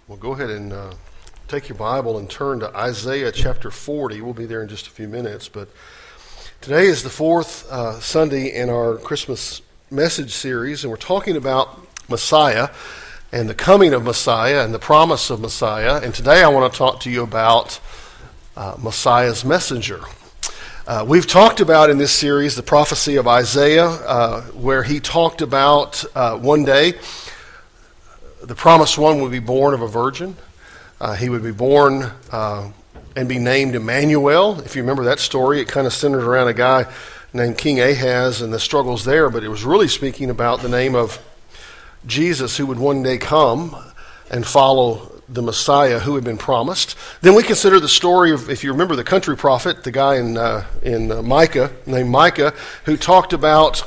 Well, go ahead and take your Bible and turn to Isaiah chapter 40. We'll be there in just a few minutes, but today is the fourth Sunday in our Christmas message series, and we're talking about Messiah and the coming of Messiah and the promise of Messiah. And today I want to talk to you about Messiah's messenger. We've talked about in this series the prophecy of Isaiah, where he talked about one day the promised one would be born of a virgin. He would be born and be named Emmanuel. If you remember that story, it kind of centered around a guy named King Ahaz and the struggles there, but it was really speaking about the name of Jesus, who would one day come and follow the Messiah who had been promised. Then we consider the story of, if you remember the country prophet, the guy in Micah, named Micah, who talked about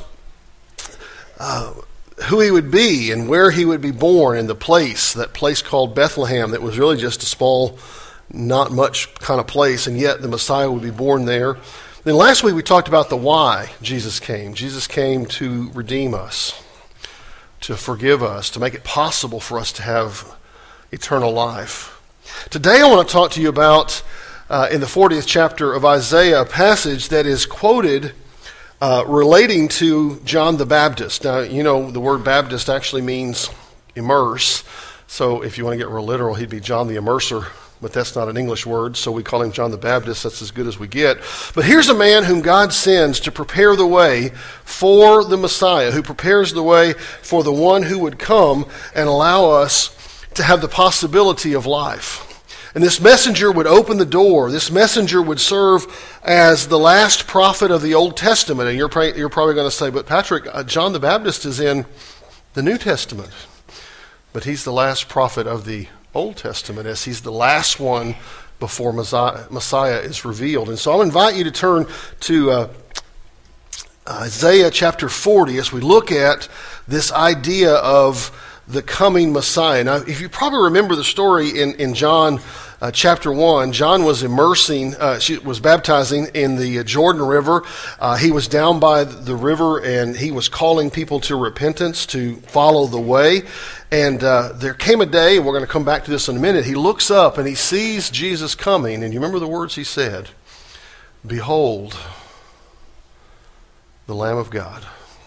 who he would be and where he would be born, in that place called Bethlehem, that was really just a small, not much kind of place, and yet the Messiah would be born there. Then last week we talked about the why Jesus came. Jesus came to redeem us, to forgive us, to make it possible for us to have eternal life. Today I want to talk to you about, in the 40th chapter of Isaiah, a passage that is quoted relating to John the Baptist. Now, you know, the word Baptist actually means immerse. So if you want to get real literal, he'd be John the Immerser, but that's not an English word, so we call him John the Baptist. That's as good as we get. But here's a man whom God sends to prepare the way for the Messiah, who prepares the way for the one who would come and allow us to have the possibility of life. And this messenger would open the door. This messenger would serve as the last prophet of the Old Testament. And you're probably going to say, but Patrick, John the Baptist is in the New Testament. But he's the last prophet of the Old Testament, as he's the last one before Messiah is revealed. And so I'll invite you to turn to Isaiah chapter 40 as we look at this idea of the coming Messiah. Now, if you probably remember the story in John chapter 1, John was was baptizing in the Jordan River. He was down by the river, and he was calling people to repentance, to follow the way. And there came a day, and we're going to come back to this in a minute, he looks up and he sees Jesus coming, and you remember the words he said, "Behold, the Lamb of God."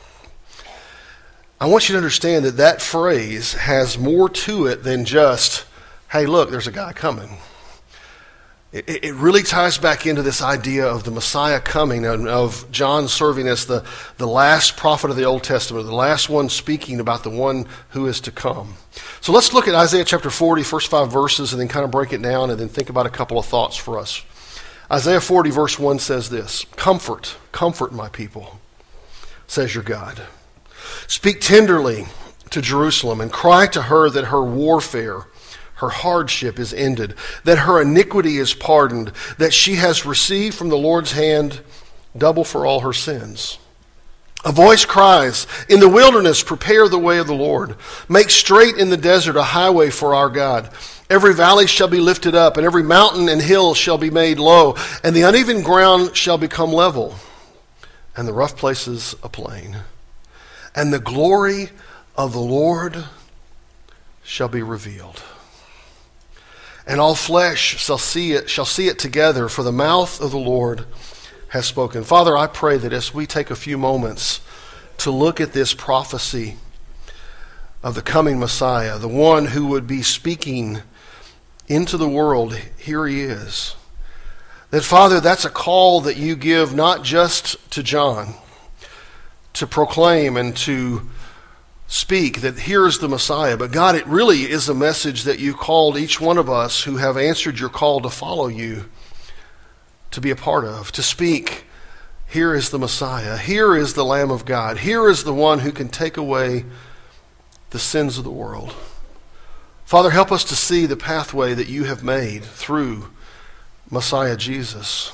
I want you to understand that that phrase has more to it than just, hey, look, there's a guy coming. It really ties back into this idea of the Messiah coming, and of John serving as the last prophet of the Old Testament, the last one speaking about the one who is to come. So let's look at Isaiah chapter 40, first 5 verses, and then kind of break it down and then think about a couple of thoughts for us. Isaiah 40 verse 1 says this, "Comfort, comfort my people, says your God. Speak tenderly to Jerusalem and cry to her that her warfare, her hardship is ended, that her iniquity is pardoned, that she has received from the Lord's hand double for all her sins. A voice cries, in the wilderness prepare the way of the Lord. Make straight in the desert a highway for our God. Every valley shall be lifted up, and every mountain and hill shall be made low, and the uneven ground shall become level, and the rough places a plain. And the glory of the Lord shall be revealed. And all flesh shall see it together, for the mouth of the Lord has spoken." Father, I pray that as we take a few moments to look at this prophecy of the coming Messiah, the one who would be speaking into the world, here he is. That, Father, that's a call that you give not just to John, to proclaim and to speak that here is the Messiah. But God, it really is a message that you called each one of us who have answered your call to follow you to be a part of, to speak. Here is the Messiah. Here is the Lamb of God. Here is the one who can take away the sins of the world. Father, help us to see the pathway that you have made through Messiah Jesus.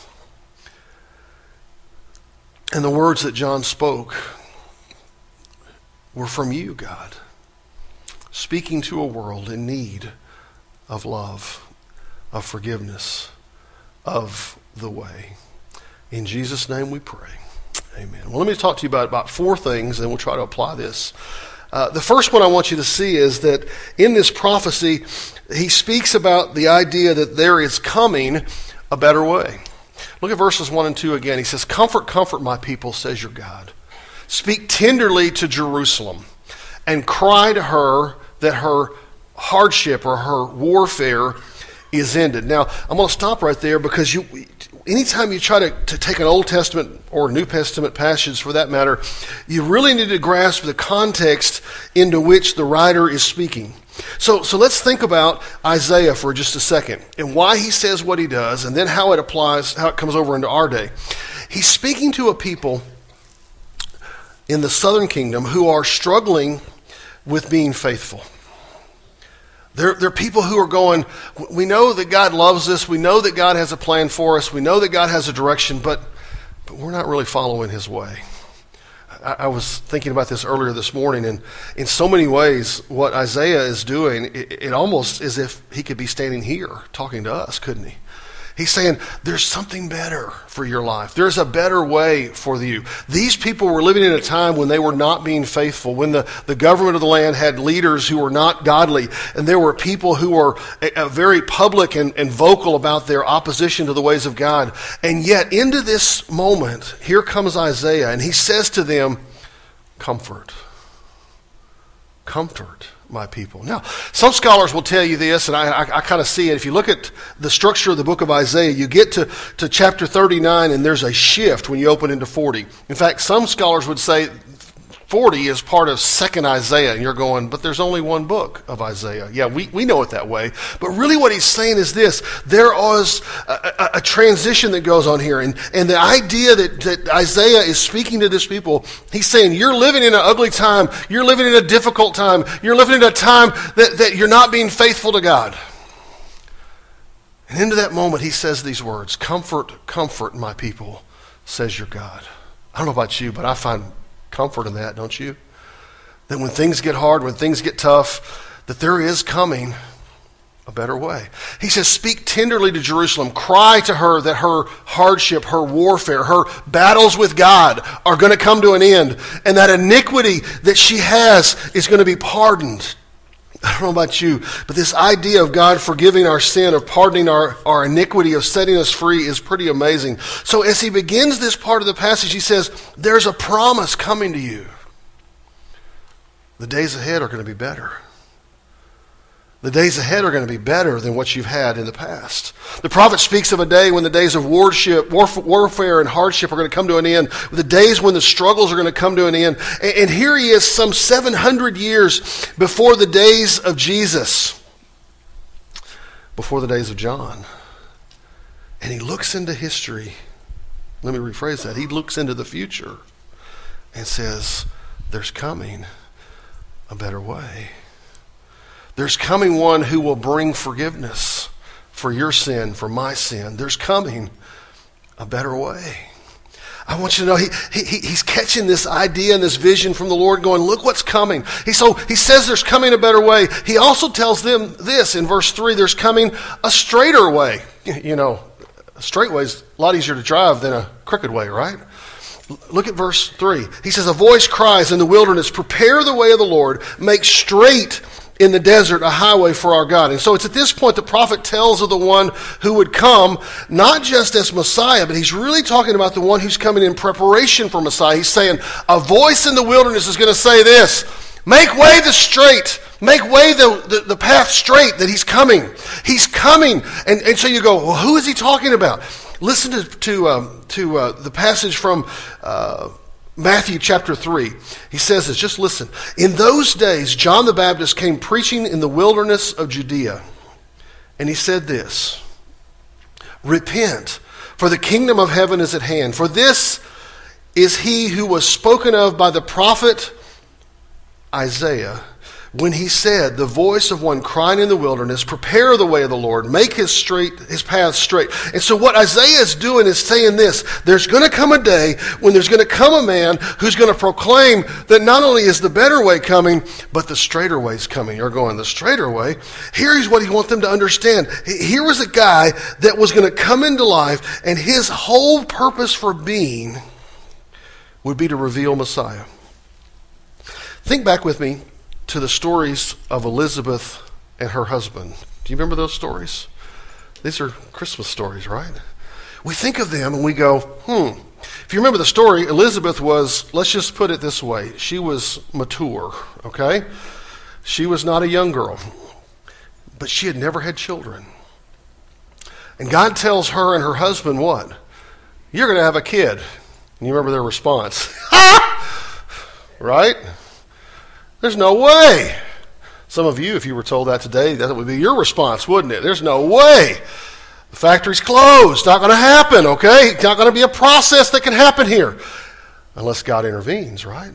And the words that John spoke were from you, God, speaking to a world in need of love, of forgiveness, of the way. In Jesus' name we pray. Amen. Well, let me talk to you about 4 things, and we'll try to apply this The first one I want you to see is that in this prophecy, he speaks about the idea that there is coming a better way. Look at verses 1 and 2 again. He says, "Comfort, comfort my people, says your God. Speak tenderly to Jerusalem and cry to her that her hardship or her warfare is ended." Now, I'm going to stop right there because anytime you try to take an Old Testament or New Testament passage for that matter, you really need to grasp the context into which the writer is speaking. So let's think about Isaiah for just a second and why he says what he does and then how it applies, how it comes over into our day. He's speaking to a people in the southern kingdom who are struggling with being faithful. They're people who are going, we know that God loves us, we know that God has a plan for us, we know that God has a direction, but we're not really following his way. I was thinking about this earlier this morning, and in so many ways, what Isaiah is doing, it almost as if he could be standing here talking to us, couldn't he? He's saying, there's something better for your life. There's a better way for you. These people were living in a time when they were not being faithful, when the government of the land had leaders who were not godly, and there were people who were very public and vocal about their opposition to the ways of God. And yet, into this moment, here comes Isaiah, and he says to them, comfort. Comfort my people. Now, some scholars will tell you this, and I kind of see it. If you look at the structure of the book of Isaiah, you get to chapter 39, and there's a shift when you open into 40. In fact, some scholars would say 40 is part of 2nd Isaiah, and you're going, but there's only one book of Isaiah. Yeah, we know it that way. But really what he's saying is this. There is a transition that goes on here, and the idea that Isaiah is speaking to this people, he's saying, you're living in an ugly time, you're living in a difficult time, you're living in a time that you're not being faithful to God. And into that moment he says these words, comfort, comfort my people, says your God. I don't know about you, but I find comfort in that, don't you? That when things get hard, when things get tough, that there is coming a better way. He says, speak tenderly to Jerusalem. Cry to her that her hardship, her warfare, her battles with God are going to come to an end. And that iniquity that she has is going to be pardoned. I don't know about you, but this idea of God forgiving our sin, of pardoning our iniquity, of setting us free is pretty amazing. So as he begins this part of the passage, he says, there's a promise coming to you. The days ahead are going to be better. The days ahead are going to be better than what you've had in the past. The prophet speaks of a day when the days of warfare and hardship are going to come to an end, the days when the struggles are going to come to an end. And here he is some 700 years before the days of Jesus, before the days of John. And he looks into history. Let me rephrase that. He looks into the future and says, there's coming a better way. There's coming one who will bring forgiveness for your sin, for my sin. There's coming a better way. I want you to know he's catching this idea and this vision from the Lord going, look what's coming. He says there's coming a better way. He also tells them this in verse 3, there's coming a straighter way. You know, a straight way is a lot easier to drive than a crooked way, right? Look at verse 3. He says, a voice cries in the wilderness, prepare the way of the Lord, make straight in the desert a highway for our God. And so it's at this point the prophet tells of the one who would come, not just as Messiah, but he's really talking about the one who's coming in preparation for Messiah. He's saying, a voice in the wilderness is going to say this, make way the straight, make way the path straight, that he's coming. He's coming. And so you go, well, who is he talking about? Listen to the passage from Matthew chapter 3. He says this, just listen. In those days, John the Baptist came preaching in the wilderness of Judea. And he said this, repent, for the kingdom of heaven is at hand. For this is he who was spoken of by the prophet Isaiah, when he said, the voice of one crying in the wilderness, prepare the way of the Lord, make his path straight. And so what Isaiah is doing is saying this, there's going to come a day when there's going to come a man who's going to proclaim that not only is the better way coming, but the straighter way is coming. You're going, the straighter way? Here's what he wants them to understand. Here was a guy that was going to come into life, and his whole purpose for being would be to reveal Messiah. Think back with me to the stories of Elizabeth and her husband. Do you remember those stories? These are Christmas stories, right? We think of them and we go, If you remember the story, Elizabeth was, let's just put it this way, she was mature, okay? She was not a young girl, but she had never had children. And God tells her and her husband what? You're going to have a kid. And you remember their response. Right? There's no way. Some of you, if you were told that today, that would be your response, wouldn't it? There's no way. The factory's closed. Not going to happen, okay? It's not going to be a process that can happen here. Unless God intervenes, right?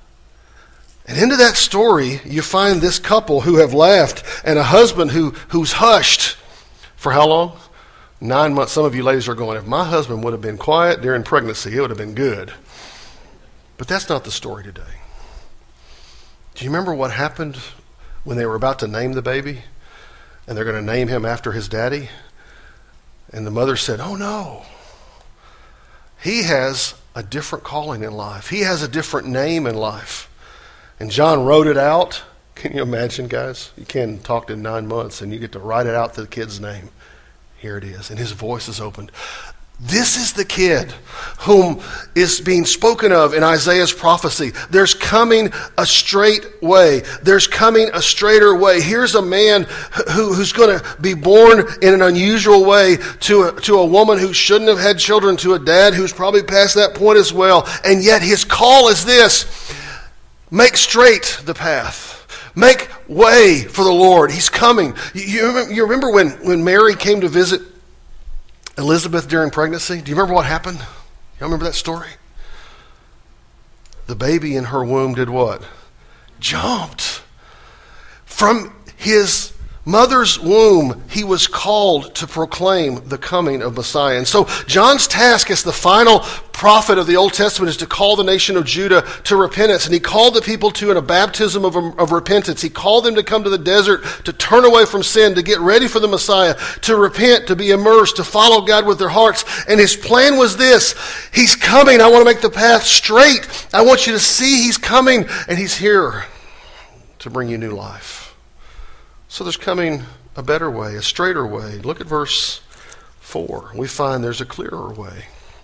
And into that story, you find this couple who have laughed and a husband who's hushed. For how long? 9 months. Some of you ladies are going, if my husband would have been quiet during pregnancy, it would have been good. But that's not the story today. Do you remember what happened when they were about to name the baby? And they're going to name him after his daddy? And the mother said, oh no. He has a different calling in life. He has a different name in life. And John wrote it out. Can you imagine, guys? You can't talk in 9 months and you get to write it out to the kid's name. Here it is. And his voice is opened. This is the kid whom is being spoken of in Isaiah's prophecy. There's coming a straight way. There's coming a straighter way. Here's a man who's going to be born in an unusual way to a woman who shouldn't have had children, to a dad who's probably past that point as well. And yet his call is this: make straight the path. Make way for the Lord. He's coming. You remember when Mary came to visit Elizabeth during pregnancy? Do you remember what happened? You remember that story? The baby in her womb did what? Jumped. From his mother's womb, he was called to proclaim the coming of Messiah. And so John's task as the final prophet of the Old Testament is to call the nation of Judah to repentance. And he called the people to a baptism of repentance. He called them to come to the desert, to turn away from sin, to get ready for the Messiah, to repent, to be immersed, to follow God with their hearts. And his plan was this: he's coming. I want to make the path straight. I want you to see he's coming, and he's here to bring you new life. So there's coming a better way, a straighter way. Look at verse 4. We find there's a clearer way.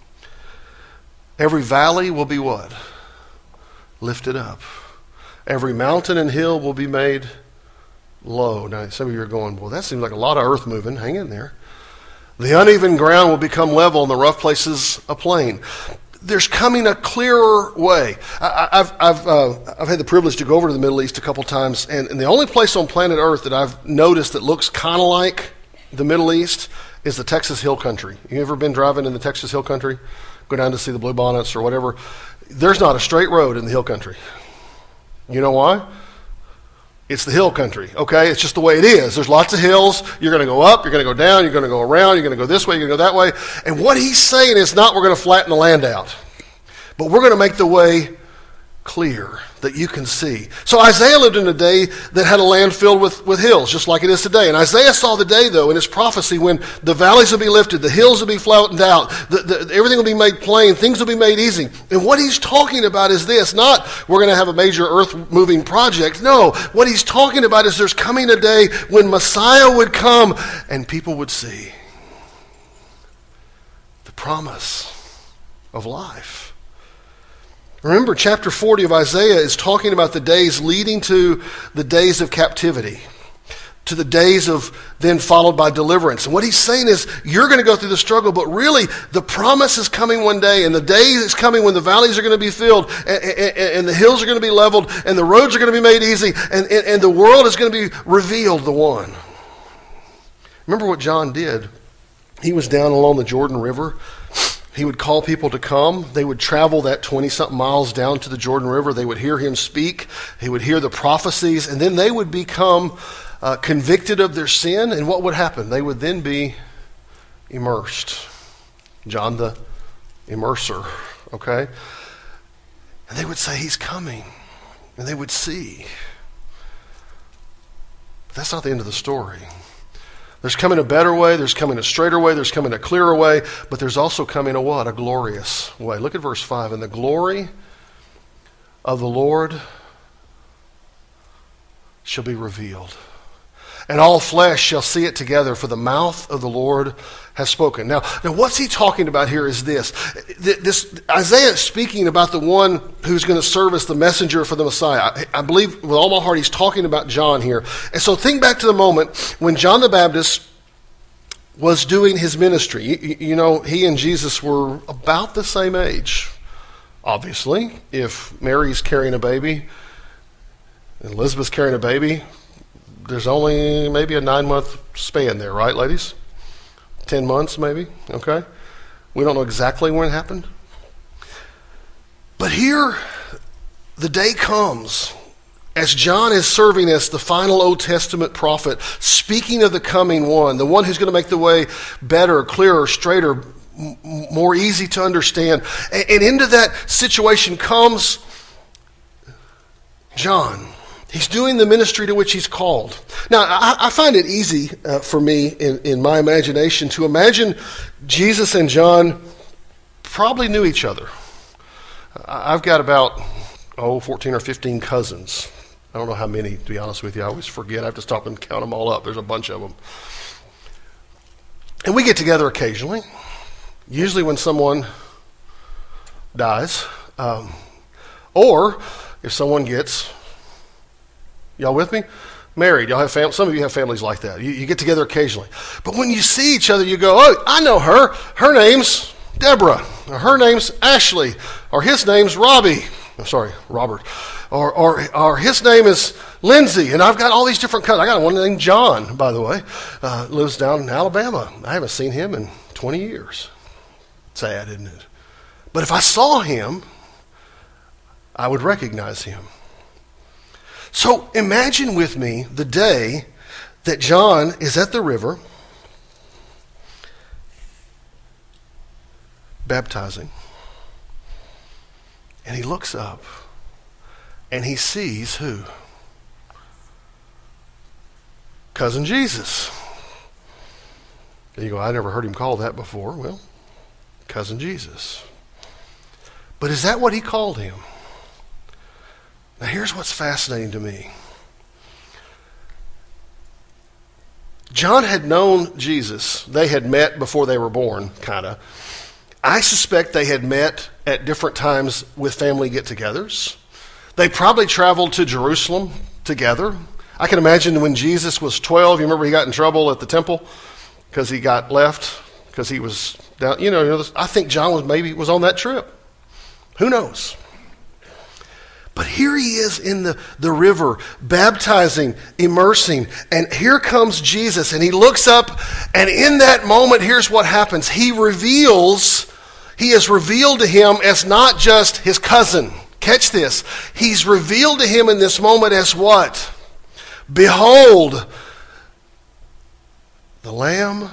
Every valley will be what? Lifted up. Every mountain and hill will be made low. Now, some of you are going, well, that seems like a lot of earth moving. Hang in there. The uneven ground will become level and the rough places a plain. There's coming a clearer way. I've had the privilege to go over to the Middle East a couple times, and the only place on planet Earth that I've noticed that looks kind of like the Middle East is the Texas Hill Country. You ever been driving in the Texas Hill Country? Go down to see the Bluebonnets or whatever. There's not a straight road in the Hill Country. You know why? It's the hill country, okay? It's just the way it is. There's lots of hills. You're going to go up, you're going to go down, you're going to go around, you're going to go this way, you're going to go that way. And what he's saying is not we're going to flatten the land out, but we're going to make the way clear that you can see. So Isaiah lived in a day that had a land filled with hills, just like it is today. And Isaiah saw the day, though, in his prophecy when the valleys will be lifted, the hills will be flattened out, everything will be made plain, things will be made easy. And what he's talking about is this, not we're going to have a major earth-moving project. No, what he's talking about is there's coming a day when Messiah would come and people would see the promise of life. Remember, chapter 40 of Isaiah is talking about the days leading to the days of captivity, to the days of then followed by deliverance. And what he's saying is, you're going to go through the struggle, but really the promise is coming one day, and the day is coming when the valleys are going to be filled, and the hills are going to be leveled, and the roads are going to be made easy, and the world is going to be revealed, the one. Remember what John did? He was down along the Jordan River. He would call people to come. They would travel that 20-something miles down to the Jordan River. They would hear him speak. He would hear the prophecies, and then they would become convicted of their sin. And what would happen? They would then be immersed. John the immerser, okay? And they would say, he's coming. And they would see. But that's not the end of the story. There's coming a better way, there's coming a straighter way, there's coming a clearer way, but there's also coming a what? A glorious way. Look at verse 5. And the glory of the Lord shall be revealed. And all flesh shall see it together, for the mouth of the Lord has spoken. Now what's he talking about here is this. This Isaiah is speaking about the one who's going to serve as the messenger for the Messiah. I believe with all my heart he's talking about John here. And so think back to the moment when John the Baptist was doing his ministry. You know, he and Jesus were about the same age. Obviously, if Mary's carrying a baby, and Elizabeth's carrying a baby, there's only maybe a 9-month span there, right, ladies? 10 months, maybe, okay? We don't know exactly when it happened. But here, the day comes, as John is serving as the final Old Testament prophet, speaking of the coming one, the one who's going to make the way better, clearer, straighter, more easy to understand. And into that situation comes John. He's doing the ministry to which he's called. Now, I find it easy for me in my imagination to imagine Jesus and John probably knew each other. I've got about, 14 or 15 cousins. I don't know how many, to be honest with you. I always forget. I have to stop and count them all up. There's a bunch of them. And we get together occasionally, usually when someone dies, or if someone gets... Y'all with me? Married. Y'all have some of you have families like that. You get together occasionally. But when you see each other, you go, oh, I know her. Her name's Deborah. Or her name's Ashley. Or his name's Robbie. I'm sorry, Robert. Or his name is Lindsay. And I've got all these different cousins. I got one named John, by the way. Lives down in Alabama. I haven't seen him in 20 years. Sad, isn't it? But if I saw him, I would recognize him. So imagine with me the day that John is at the river baptizing, and he looks up and he sees who? Cousin Jesus. And you go, I never heard him called that before. Well, Cousin Jesus. But is that what he called him? Now here's what's fascinating to me. John had known Jesus. They had met before they were born, kind of. I suspect they had met at different times with family get-togethers. They probably traveled to Jerusalem together. I can imagine when Jesus was 12, you remember he got in trouble at the temple because he got left, because he was down. I think John was on that trip. Who knows? But here he is in the river, baptizing, immersing, and here comes Jesus, and he looks up, and in that moment, here's what happens. He is revealed to him as not just his cousin. Catch this. He's revealed to him in this moment as what? Behold, the Lamb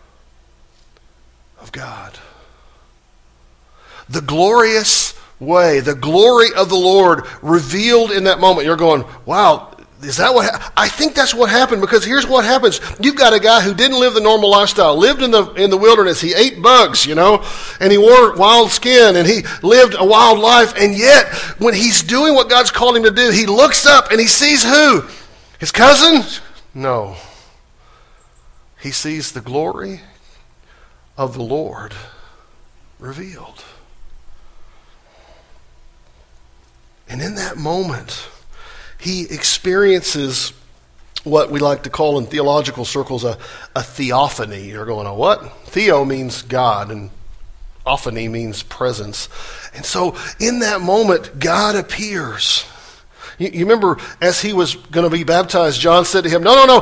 of God. The glorious way, the glory of the Lord revealed in that moment. You're going, wow, is that what I think that's what happened, because here's what happens. You've got a guy who didn't live the normal lifestyle, lived in the wilderness. He ate bugs, and he wore wild skin, and he lived a wild life, and yet when he's doing what God's called him to do, he looks up and he sees who? His cousin? No. He sees the glory of the Lord revealed. And in that moment, he experiences what we like to call in theological circles a theophany. You're going, what? Theo means God, and ophany means presence. And so in that moment, God appears. You remember as he was going to be baptized, John said to him, no,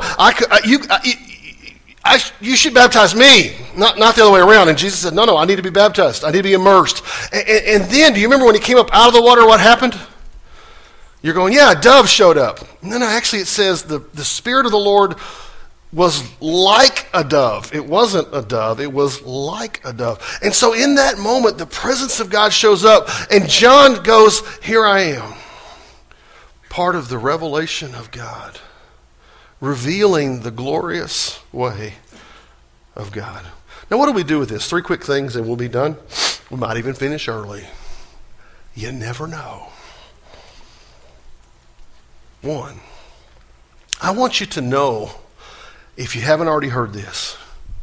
you should baptize me, not the other way around. And Jesus said, no, I need to be baptized. I need to be immersed. And then, do you remember when he came up out of the water, what happened? You're going, yeah, a dove showed up. No, actually it says the Spirit of the Lord was like a dove. It wasn't a dove. It was like a dove. And so in that moment, the presence of God shows up, and John goes, here I am. Part of the revelation of God, revealing the glorious way of God. Now, what do we do with this? 3 quick things and we'll be done. We might even finish early. You never know. 1, I want you to know, if you haven't already heard this,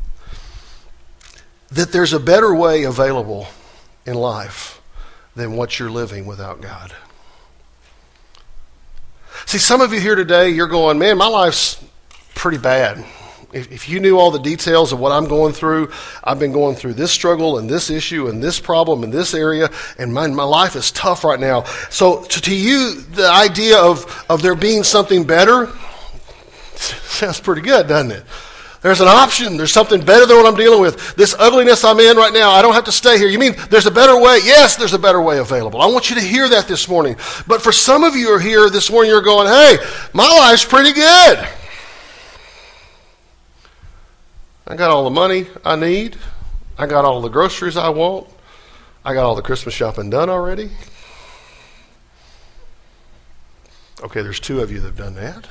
that there's a better way available in life than what you're living without God. See, some of you here today, you're going, man, my life's pretty bad. If you knew all the details of what I'm going through, I've been going through this struggle and this issue and this problem in this area, and my life is tough right now. So to you, the idea of there being something better sounds pretty good, doesn't it? There's an option. There's something better than what I'm dealing with. This ugliness I'm in right now, I don't have to stay here. You mean there's a better way? Yes, there's a better way available. I want you to hear that this morning. But for some of you who are here this morning, you're going, hey, my life's pretty good. I got all the money I need. I got all the groceries I want. I got all the Christmas shopping done already. Okay, there's 2 of you that have done that.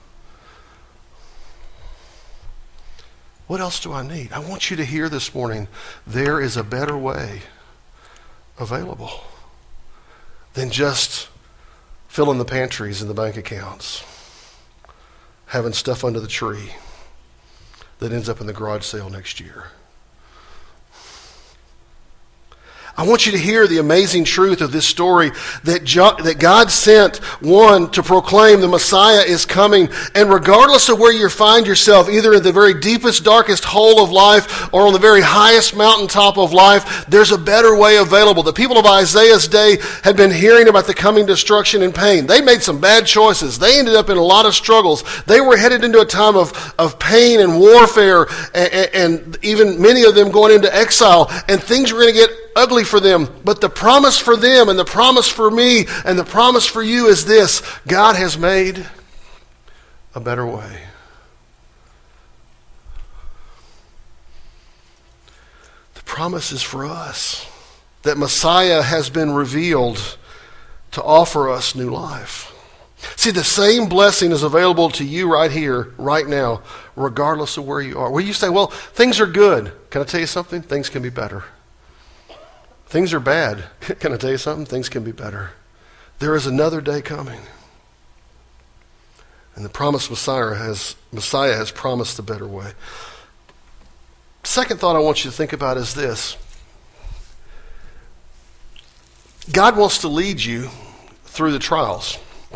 What else do I need? I want you to hear this morning, there is a better way available than just filling the pantries and the bank accounts, having stuff under the tree that ends up in the garage sale next year. I want you to hear the amazing truth of this story that God sent one to proclaim the Messiah is coming. And regardless of where you find yourself, either in the very deepest, darkest hole of life or on the very highest mountaintop of life, there's a better way available. The people of Isaiah's day had been hearing about the coming destruction and pain. They made some bad choices. They ended up in a lot of struggles. They were headed into a time of pain and warfare, and even many of them going into exile. And things were going to get ugly for them. But the promise for them and the promise for me and the promise for you is this: God has made a better way. The promise is for us that Messiah has been revealed to offer us new life. See, the same blessing is available to you right here, right now, regardless of where you are. Where you say, well, things are good. Can I tell you something? Things can be better. Things are bad. Can I tell you something? Things can be better. There is another day coming. And the promised Messiah has promised a better way. Second thought I want you to think about is this. God wants to lead you through the trials.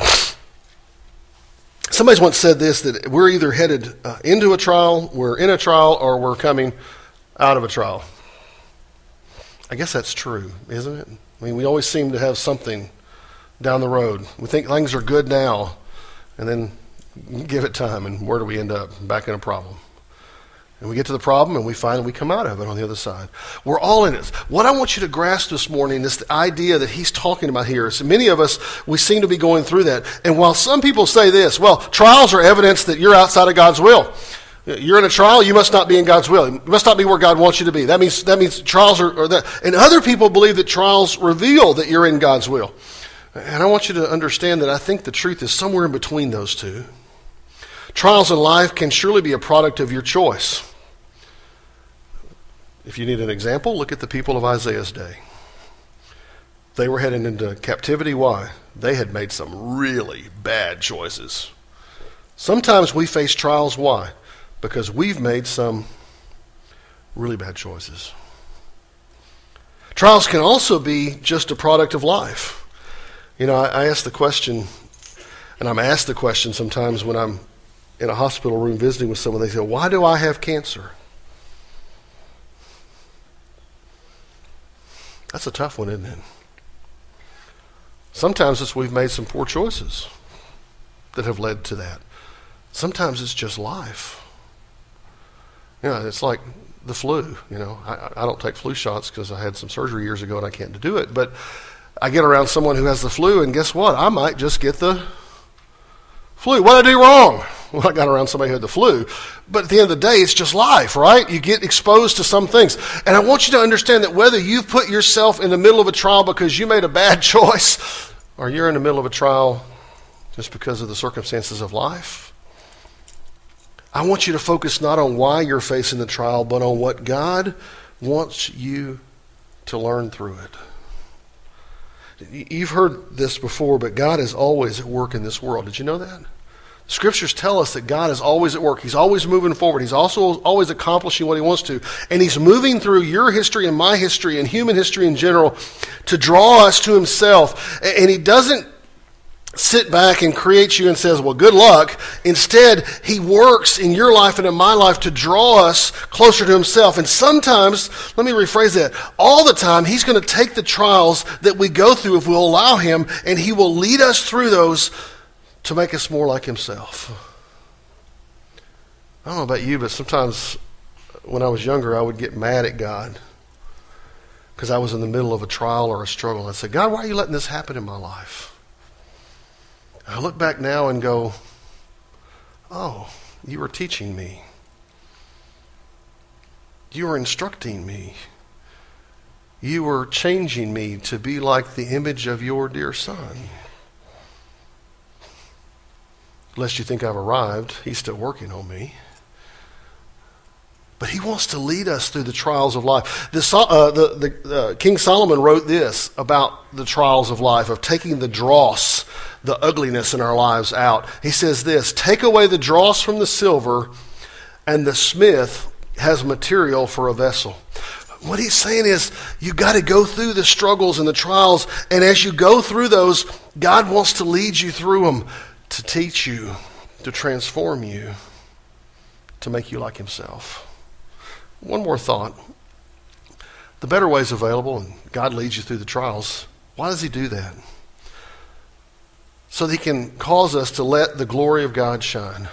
Somebody's once said this, that we're either headed into a trial, we're in a trial, or we're coming out of a trial. I guess that's true, isn't it? I mean, we always seem to have something down the road. We think things are good now, and then give it time, and where do we end up? Back in a problem. And we get to the problem, and we find that we come out of it on the other side. We're all in it. What I want you to grasp this morning is the idea that he's talking about here. So many of us, we seem to be going through that. And while some people say this, well, trials are evidence that you're outside of God's will. You're in a trial, you must not be in God's will. You must not be where God wants you to be. That means trials are that. And other people believe that trials reveal that you're in God's will. And I want you to understand that I think the truth is somewhere in between those two. Trials in life can surely be a product of your choice. If you need an example, look at the people of Isaiah's day. They were heading into captivity. Why? They had made some really bad choices. Sometimes we face trials. Why? Because we've made some really bad choices. Trials can also be just a product of life. You know, I ask the question, and I'm asked the question sometimes when I'm in a hospital room visiting with someone. They say, why do I have cancer? That's a tough one, isn't it? Sometimes it's we've made some poor choices that have led to that. Sometimes it's just life. You know, it's like the flu. You know, I don't take flu shots because I had some surgery years ago and I can't do it. But I get around someone who has the flu, and guess what? I might just get the flu. What did I do wrong? Well, I got around somebody who had the flu. But at the end of the day, it's just life, right? You get exposed to some things. And I want you to understand that whether you've put yourself in the middle of a trial because you made a bad choice, or you're in the middle of a trial just because of the circumstances of life, I want you to focus not on why you're facing the trial, but on what God wants you to learn through it. You've heard this before, but God is always at work in this world. Did you know that? Scriptures tell us that God is always at work. He's always moving forward. He's also always accomplishing what he wants to. And he's moving through your history and my history and human history in general to draw us to himself. And he doesn't sit back and create you and says, well, good luck. Instead, he works in your life and in my life to draw us closer to himself. And sometimes, let me rephrase that, all the time, he's going to take the trials that we go through if we'll allow him, and he will lead us through those to make us more like himself. I don't know about you, but sometimes when I was younger, I would get mad at God because I was in the middle of a trial or a struggle. And I'd say, God, why are you letting this happen in my life? I look back now and go, oh, you were teaching me. You were instructing me. You were changing me to be like the image of your dear Son. Lest you think I've arrived, he's still working on me. But he wants to lead us through the trials of life. King Solomon wrote this about the trials of life, of taking the dross, the ugliness in our lives out. He says this, take away the dross from the silver, and the smith has material for a vessel. What he's saying is, you got to go through the struggles and the trials, and as you go through those, God wants to lead you through them, to teach you, to transform you, to make you like himself. One more thought. The better way is available, and God leads you through the trials. Why does he do that? So that he can cause us to let the glory of God shine.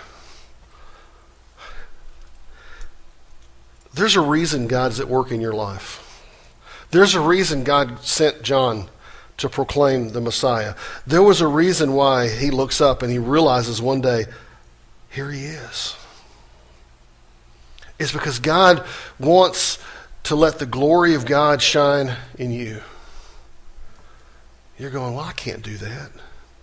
There's a reason God's at work in your life. There's a reason God sent John to proclaim the Messiah. There was a reason why he looks up and he realizes one day, here he is. It's because God wants to let the glory of God shine in you. You're going, well, I can't do that.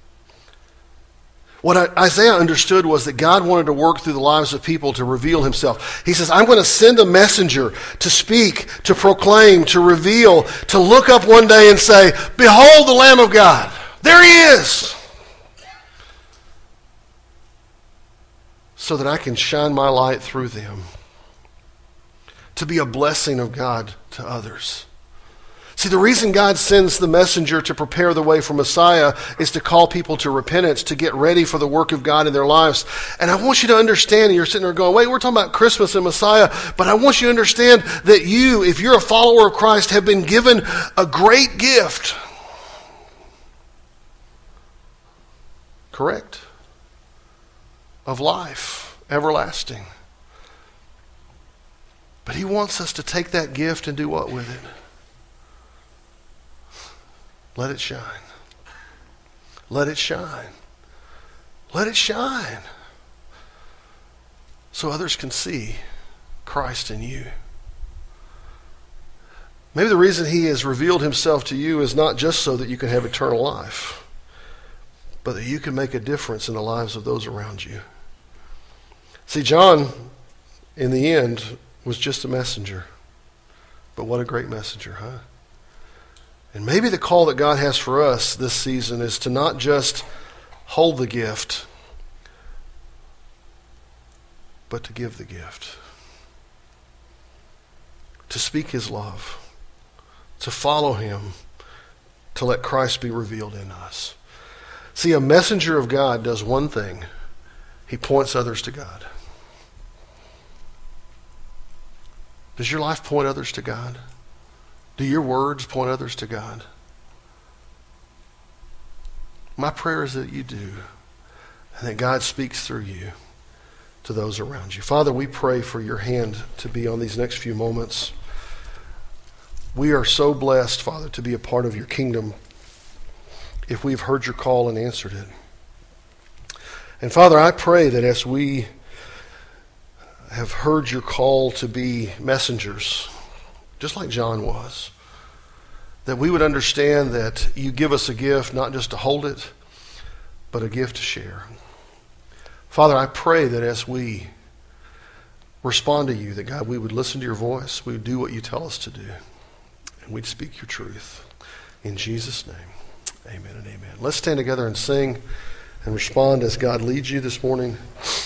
What Isaiah understood was that God wanted to work through the lives of people to reveal himself. He says, I'm going to send a messenger to speak, to proclaim, to reveal, to look up one day and say, behold the Lamb of God. There he is. So that I can shine my light through them, to be a blessing of God to others. See, the reason God sends the messenger to prepare the way for Messiah is to call people to repentance, to get ready for the work of God in their lives. And I want you to understand, and you're sitting there going, wait, we're talking about Christmas and Messiah, but I want you to understand that you, if you're a follower of Christ, have been given a great gift. Correct? Of life, everlasting. But he wants us to take that gift and do what with it? Let it shine. Let it shine. Let it shine. So others can see Christ in you. Maybe the reason he has revealed himself to you is not just so that you can have eternal life, but that you can make a difference in the lives of those around you. See, John, in the end, was just a messenger. But what a great messenger, huh? And maybe the call that God has for us this season is to not just hold the gift, but to give the gift. To speak his love. To follow him. To let Christ be revealed in us. See, a messenger of God does one thing. He points others to God. Does your life point others to God? Do your words point others to God? My prayer is that you do, and that God speaks through you to those around you. Father, we pray for your hand to be on these next few moments. We are so blessed, Father, to be a part of your kingdom if we've heard your call and answered it. And Father, I pray that as we have heard your call to be messengers, just like John was, that we would understand that you give us a gift not just to hold it, but a gift to share. Father, I pray that as we respond to you, that God, we would listen to your voice, we would do what you tell us to do, and we'd speak your truth. In Jesus' name, amen and amen. Let's stand together and sing, and respond as God leads you this morning.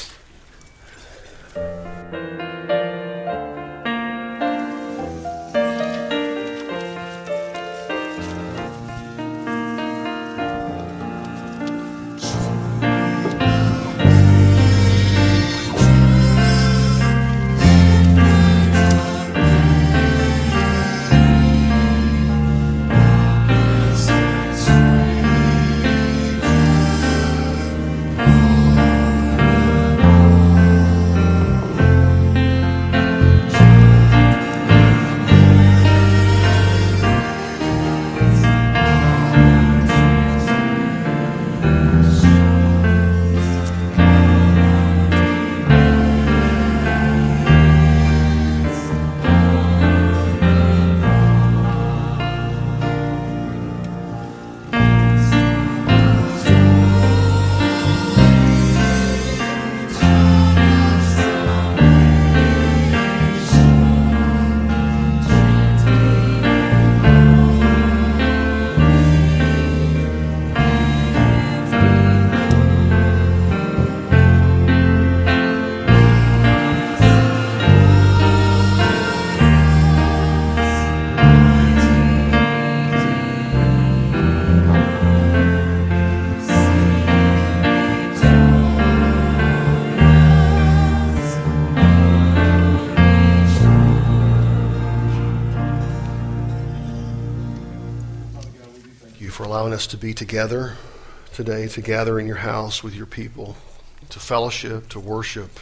Allowing us to be together today, to gather in your house with your people, to fellowship, to worship.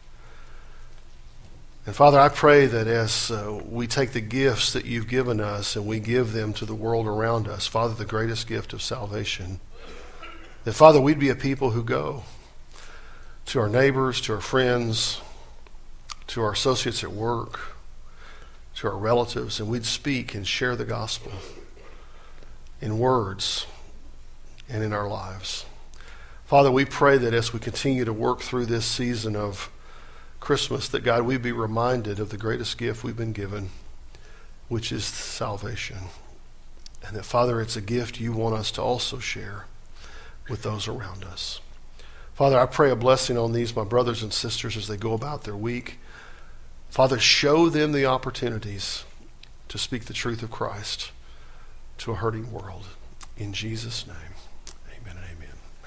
And Father, I pray that as we take the gifts that you've given us and we give them to the world around us, Father, the greatest gift of salvation, that Father, we'd be a people who go to our neighbors, to our friends, to our associates at work, to our relatives, and we'd speak and share the gospel in words and in our lives. Father, we pray that as we continue to work through this season of Christmas, that God, we be reminded of the greatest gift we've been given, which is salvation. And that, Father, it's a gift you want us to also share with those around us. Father, I pray a blessing on these, my brothers and sisters, as they go about their week. Father, show them the opportunities to speak the truth of Christ to a hurting world. In Jesus' name.